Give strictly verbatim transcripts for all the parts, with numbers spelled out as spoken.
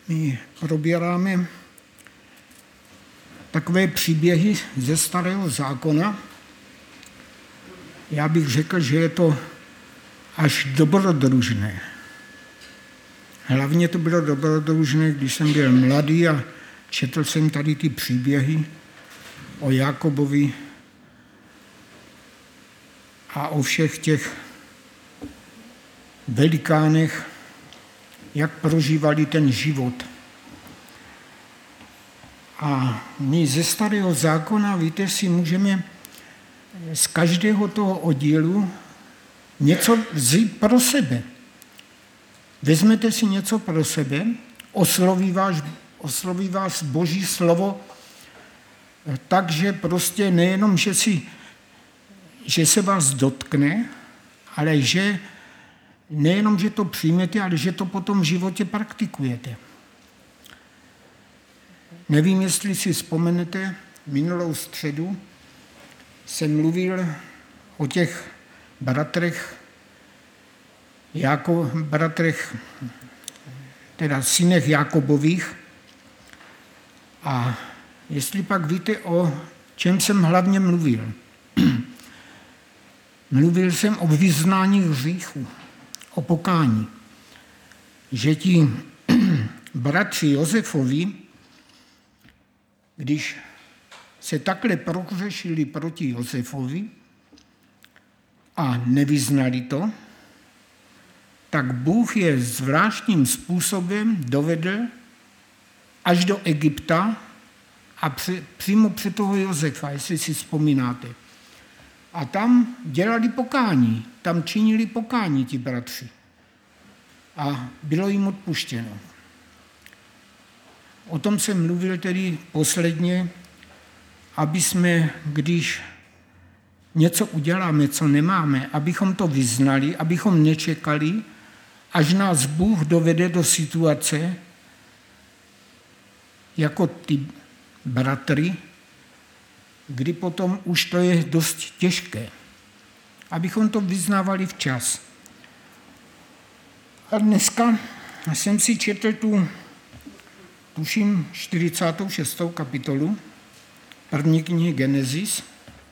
My probíráme takové příběhy ze Starého zákona. Já bych řekl, že je to až dobrodružné. Hlavně to bylo dobrodružné, když jsem byl mladý a četl jsem tady ty příběhy o Jakobovi a o všech těch velikánech, jak prožívali ten život. A my ze Starého zákona, víte, si můžeme z každého toho oddílu něco vzít pro sebe. Vezmete si něco pro sebe, osloví vás, osloví vás Boží slovo, takže prostě nejenom, že, si, že se vás dotkne, ale že nejenom, že to přijmete, ale že to potom v životě praktikujete. Nevím, jestli si vzpomenete, minulou středu jsem mluvil o těch bratrech, jako bratrech, teda synech Jakobových. A jestli pak víte, o čem jsem hlavně mluvil. Mluvil jsem o vyznání hříchu, o pokání. Že ti bratři Josefovi, když se takhle prohřešili proti Josefovi a nevyznali to, tak Bůh je zvláštním způsobem dovedl až do Egypta a při, přímo před toho Josefa, jestli si vzpomínáte. A tam dělali pokání, tam činili pokání ti bratři. A bylo jim odpuštěno. O tom jsem mluvil tedy posledně, aby jsme, když něco uděláme, co nemáme, abychom to vyznali, abychom nečekali, až nás Bůh dovede do situace, jako ty bratry, kdy potom už to je dost těžké. Abychom to vyznávali včas. A dneska jsem si četl tu, tuším, čtyřicátou šestou kapitolu, první knihy Genesis.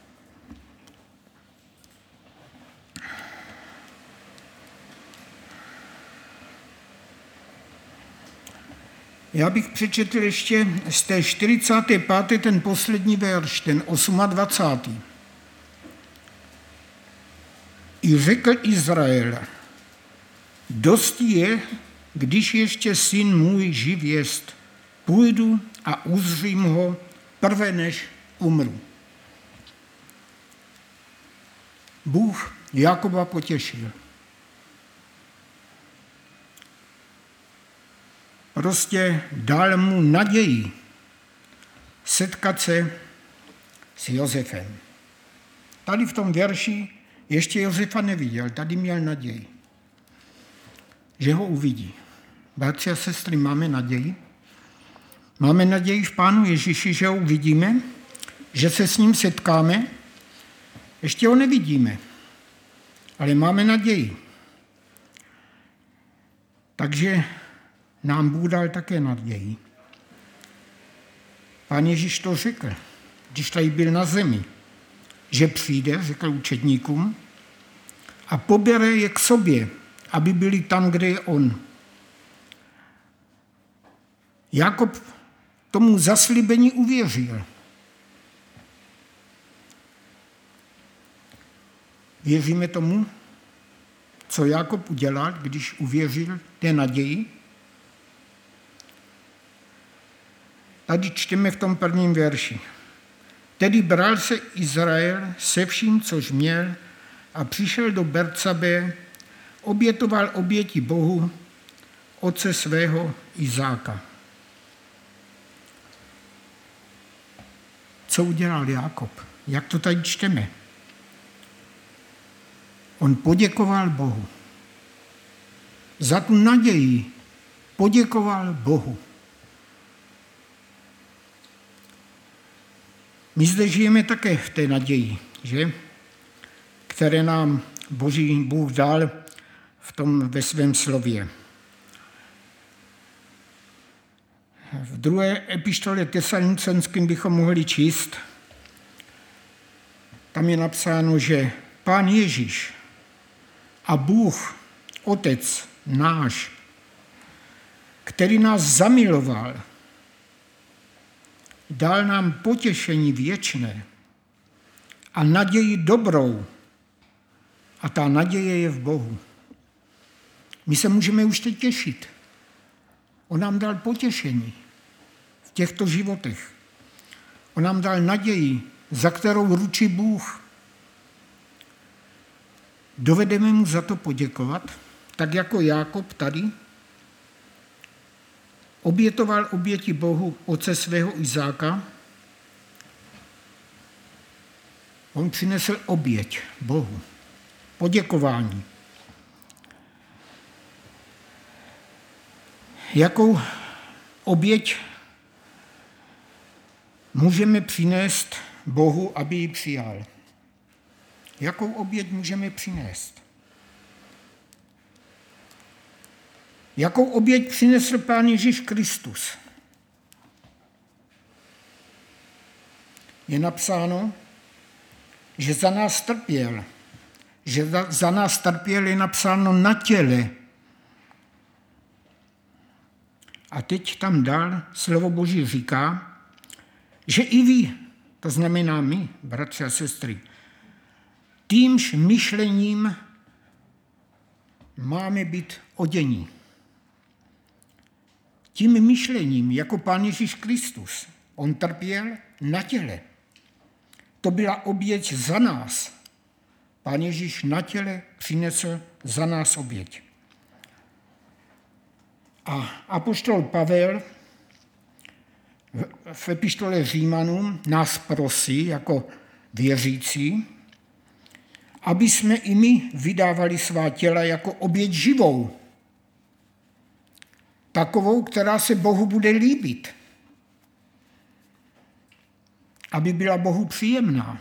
Já bych přečetl ještě z té čtyřicáté páté ten poslední verš, ten dvacátý osmý I řekl Izrael, dosti je, když ještě syn můj živ jest, půjdu a uzřím ho prvé, než umru. Bůh Jakoba potěšil. Prostě dal mu naději setkat se s Josefem. Tady v tom verši ještě Josefa neviděl, tady měl naději, že ho uvidí. Bratři a sestry, máme naději? Máme naději v Pánu Ježíši, že ho uvidíme, že se s ním setkáme. Ještě ho nevidíme, ale máme naději. Takže nám Bůh dal také naději. Pán Ježíš to řekl, když tady byl na zemi, že přijde, řekl učedníkům, a pobere je k sobě, aby byli tam, kde je on. Jakob tomu zaslíbení uvěřil. Věříme tomu, co Jakob udělal, když uvěřil té naději? Tady čteme v tom prvním verši. Tedy bral se Izrael se vším, což měl, a přišel do Bercabe, obětoval oběti Bohu, otce svého Izáka. Co udělal Jakob? Jak to tady čteme? On poděkoval Bohu. Za tu naději poděkoval Bohu. My zde žijeme také v té naději, že? Které nám Boží Bůh dal v tom ve svém slově. v druhé epištole Tesalonicenským bychom mohli číst, tam je napsáno, že Pán Ježíš a Bůh, Otec náš, který nás zamiloval, dal nám potěšení věčné a naději dobrou. A ta naděje je v Bohu. My se můžeme už teď těšit. On nám dal potěšení v těchto životech. On nám dal naději, za kterou ručí Bůh. Dovedeme mu za to poděkovat, tak jako Jákob tady obětoval oběti Bohu otce svého Izáka. On přinesl oběť Bohu, poděkování. Jakou oběť můžeme přinést Bohu, aby ji přijal? Jakou oběť můžeme přinést? Jakou oběť přinesl Pán Ježíš Kristus? Je napsáno, že za nás trpěl. Že za nás trpěl je napsáno na těle. A teď tam dál slovo Boží říká, že i vy, to znamená my, bratři a sestry, týmž myšlením máme být odění. Tím myšlením, jako Pán Ježíš Kristus, on trpěl na těle. To byla oběť za nás. Pán Ježíš na těle přinesl za nás oběť. A apoštol Pavel v epištole Římanům nás prosí jako věřící, aby jsme i my vydávali svá těla jako oběť živou. Takovou, která se Bohu bude líbit. Aby byla Bohu příjemná.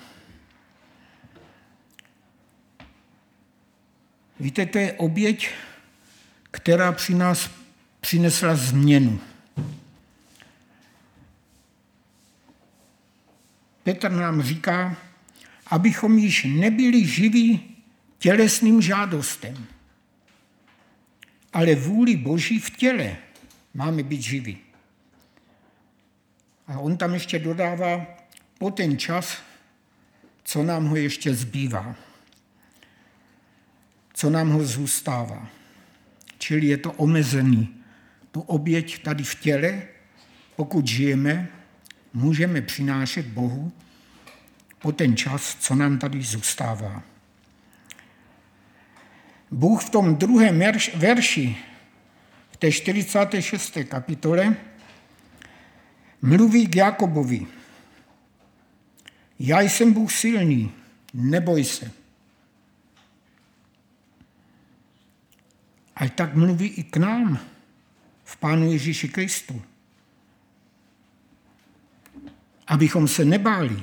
Víte, to je oběť, která při nás přinesla změnu. Petr nám říká, abychom již nebyli živí tělesným žádostem, ale vůli Boží v těle máme být živí. A on tam ještě dodává po ten čas, co nám ho ještě zbývá, co nám ho zůstává. Čili je to omezený. Tu oběť tady v těle, pokud žijeme, můžeme přinášet Bohu po ten čas, co nám tady zůstává. Bůh v tom druhém verši, v té čtyřicáté šesté kapitole, mluví k Jakobovi. Já jsem Bůh silný, neboj se. A tak mluví i k nám, v Pánu Ježíši Kristu. Abychom se nebáli.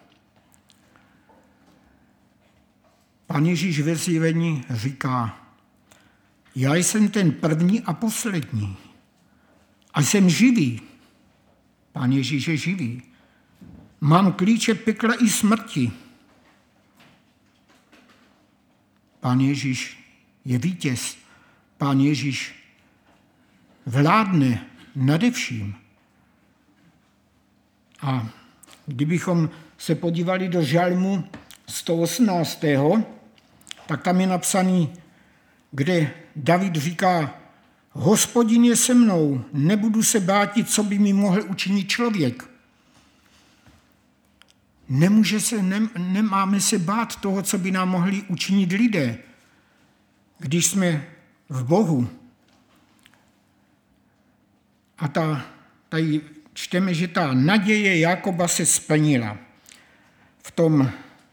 Pán Ježíš ve zjevení říká, já jsem ten první a poslední. A jsem živý. Pán Ježíš je živý. Mám klíče pekla i smrti. Pán Ježíš je vítěz. Pán Ježíš vládne nade vším. A kdybychom se podívali do žalmu sto osmnáctého tak tam je napsaný, kde David říká, Hospodin je se mnou, nebudu se bátit, co by mi mohl učinit člověk. Nemůže se, ne, nemáme se bát toho, co by nám mohli učinit lidé, když jsme v Bohu. A ta, tady čteme, že ta naděje Jakoba se splnila. V tom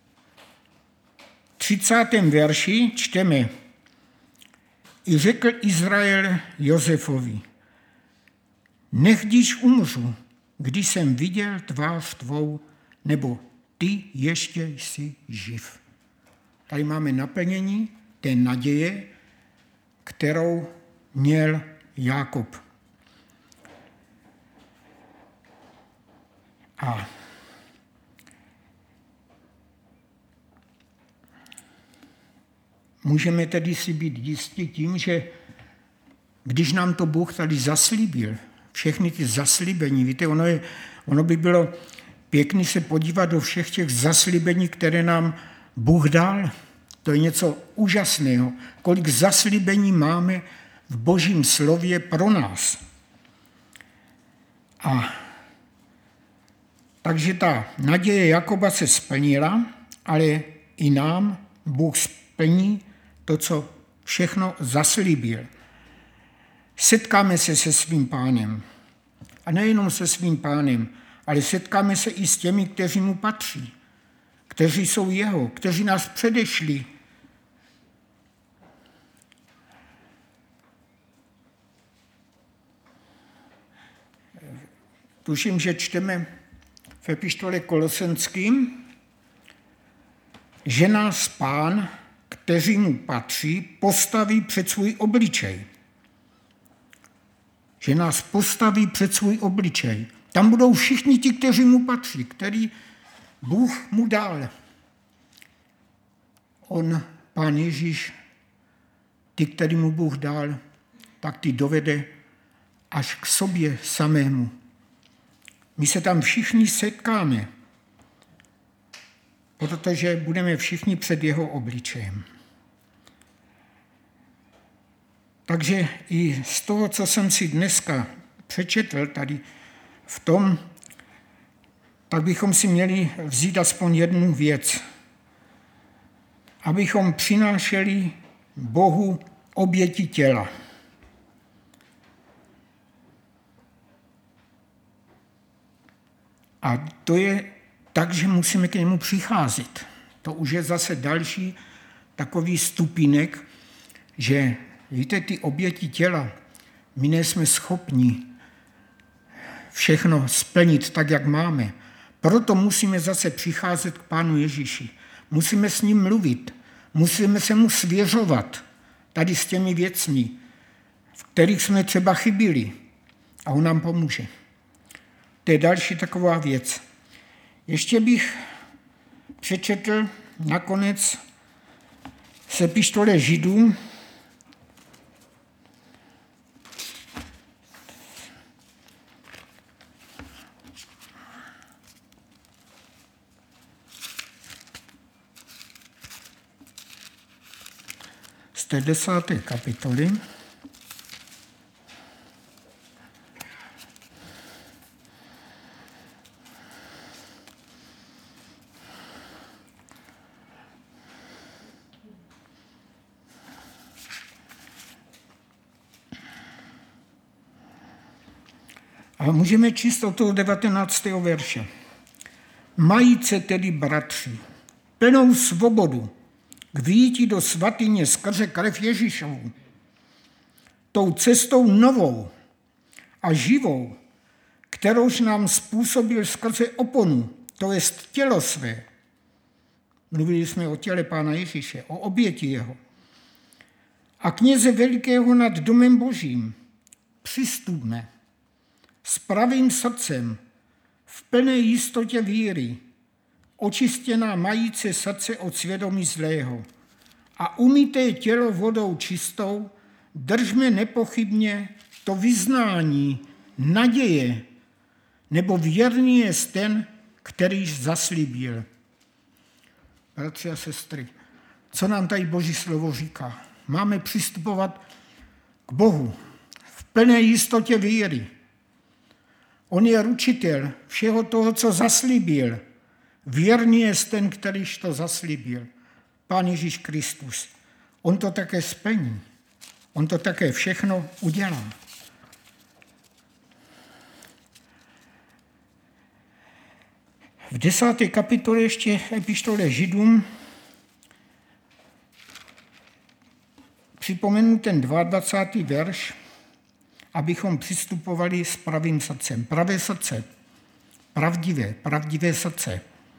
třicátém verši čteme, i řekl Izrael Josefovi, nech když umřu, když jsem viděl tvář tvou, nebo ty ještě jsi živ. Tady máme naplnění té naděje, kterou měl Jákob. A můžeme tedy si být jistí tím, že když nám to Bůh tady zaslíbil, všechny ty zaslíbení, víte, ono, je, ono by bylo pěkný se podívat do všech těch zaslíbení, které nám Bůh dal. To je něco úžasného. Kolik zaslíbení máme v Božím slově pro nás. A takže ta naděje Jakoba se splnila, ale i nám Bůh splní to, co všechno zaslíbil. Setkáme se se svým Pánem. A nejenom se svým Pánem, ale setkáme se i s těmi, kteří mu patří, kteří jsou jeho, kteří nás předešli. Tuším, že čteme v epištole Kolosenským, že nás Pán, kteří mu patří, postaví před svůj obličej. Že nás postaví před svůj obličej. Tam budou všichni ti, kteří mu patří, který Bůh mu dal. On, Pán Ježíš, ty, který mu Bůh dal, tak ty dovede až k sobě samému. My se tam všichni setkáme, protože budeme všichni před jeho obličejem. Takže i z toho, co jsem si dneska přečetl tady v tom, tak bychom si měli vzít aspoň jednu věc. Abychom přinášeli Bohu oběti těla. A to je tak, že musíme k němu přicházet. To už je zase další takový stupínek, že víte, ty oběti těla, my nejsme schopni všechno splnit tak, jak máme. Proto musíme zase přicházet k Pánu Ježíši. Musíme s ním mluvit. Musíme se mu svěřovat tady s těmi věcmi, v kterých jsme třeba chybili. A on nám pomůže. To je další taková věc. Ještě bych přečetl nakonec z epištole Židům, z té desáté kapitoly. A můžeme číst od toho devatenáctého verše. Majíce tedy, bratři, plnou svobodu k vyjití do svatyně skrze krev Ježíšovu, tou cestou novou a živou, kterouž nám způsobil skrze oponu, to jest tělo své. Mluvili jsme o těle Pána Ježíše, o oběti jeho. A kněze velikého nad domem Božím přistupme s pravým srdcem, v plné jistotě víry, očistěná majíce srdce od svědomí zlého a umyté tělo vodou čistou, držme nepochybně to vyznání, naděje, nebo věrný je ten, kterýž zaslíbil. Bratři a sestry, co nám tady Boží slovo říká? Máme přistupovat k Bohu v plné jistotě víry. On je ručitel všeho toho, co zaslíbil. Věrný je ten, kterýž to zaslíbil. Pán Ježíš Kristus. On to také splní. On to také všechno udělá. V desáté kapitole ještě epištole Židům připomenu ten dvacátý druhý verš, abychom přistupovali s pravým srdcem. Pravé srdce, pravdivé, pravdivé srdce.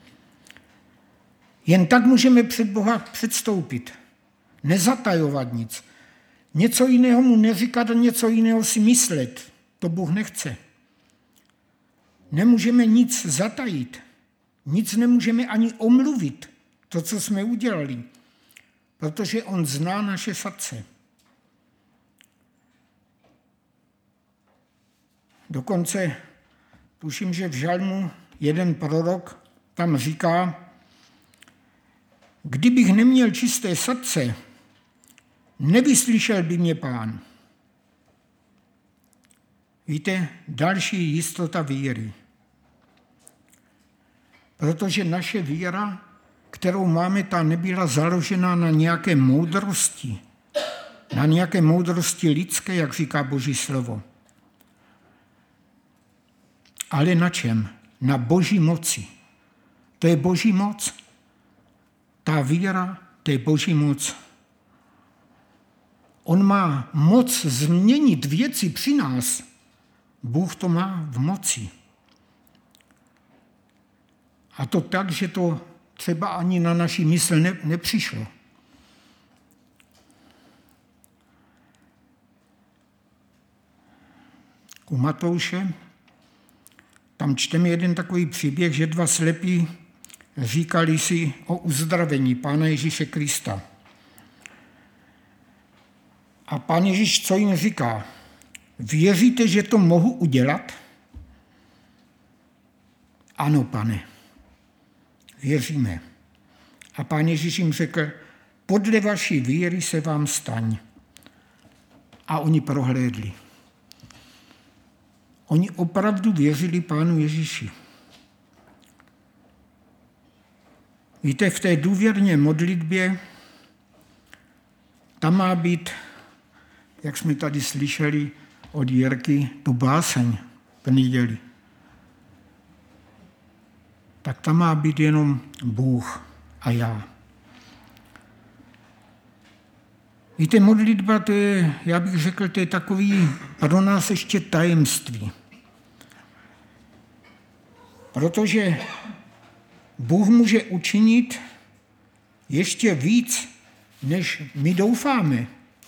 Jen tak můžeme před Boha předstoupit. Nezatajovat nic. Něco jiného mu neříkat a něco jiného si myslet. To Bůh nechce. nemůžeme nic zatajit, nic nemůžeme ani omluvit, to, co jsme udělali, protože on zná naše srdce. Dokonce tuším, že v žalmu jeden prorok tam říká, kdybych neměl čisté srdce, nevyslyšel by mě Pán. Víte, další jistota víry. Protože naše víra, kterou máme, ta nebyla založena na nějaké moudrosti, na nějaké moudrosti lidské, jak říká Boží slovo. Ale na čem? Na Boží moci. To je Boží moc. Ta víra, to je Boží moc. On má moc změnit věci při nás. Bůh to má v moci. A to tak, že to třeba ani na naši mysl ne, nepřišlo. U Matouše tam čteme jeden takový příběh, že dva slepí říkali si o uzdravení Pána Ježíše Krista. A Pán Ježíš co jim říká? Věříte, že to mohu udělat? Ano, Pane, věříme. A Pán Ježíš jim řekl, podle vaší víry se vám staň. A oni prohlédli. Oni opravdu věřili Pánu Ježíši. Víte, v té důvěrné modlitbě tam má být, jak jsme tady slyšeli od Jirky, tu báseň v neděli. Tak tam má být jenom Bůh a já. Víte, modlitba, to je, já bych řekl, to je takový pro nás ještě tajemství. Protože Bůh může učinit ještě víc, než my doufáme,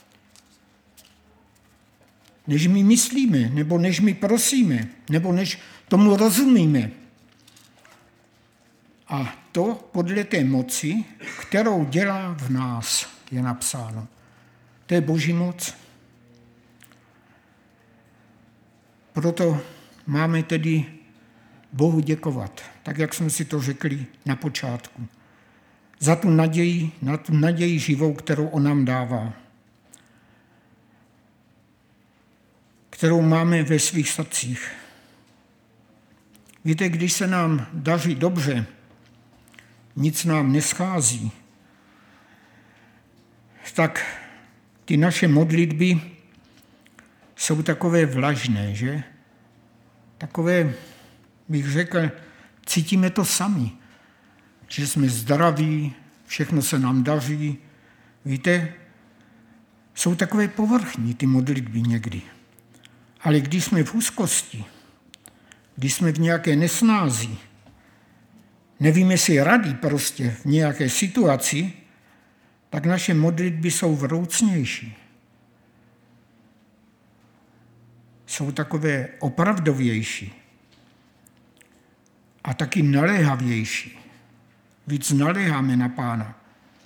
než my myslíme, nebo než my prosíme, nebo než tomu rozumíme. A to podle té moci, kterou dělá v nás, je napsáno. To je Boží moc. Proto máme tedy Bohu děkovat, tak jak jsme si to řekli na počátku. Za tu naději, na tu naději živou, kterou on nám dává. Kterou máme ve svých srdcích. Víte, když se nám daří dobře, nic nám neschází, tak ty naše modlitby jsou takové vlažné, že? Takové, bych řekl, cítíme to sami, že jsme zdraví, všechno se nám daří. Víte, jsou takové povrchní ty modlitby někdy. Ale když jsme v úzkosti, když jsme v nějaké nesnázi, nevíme si rady prostě v nějaké situaci, tak naše modlitby jsou vroucnější. Jsou takové opravdovější a taky naléhavější. Víc naléháme na Pána.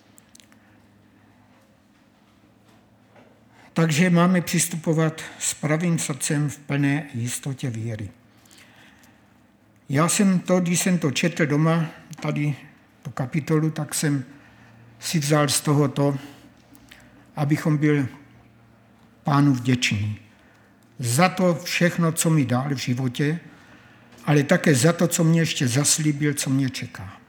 Takže máme přistupovat s pravým srdcem v plné jistotě víry. Já jsem to, když jsem to četl doma, tady tu kapitolu, tak jsem si vzal z tohoto, abychom byl Pánu vděční. Za to všechno, co mi dal v životě, ale také za to, co mě ještě zaslíbil, co mě čeká.